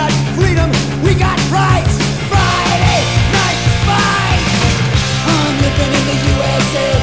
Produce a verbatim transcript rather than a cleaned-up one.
got freedom, we got rights. Friday night fight. I'm living in the U S A.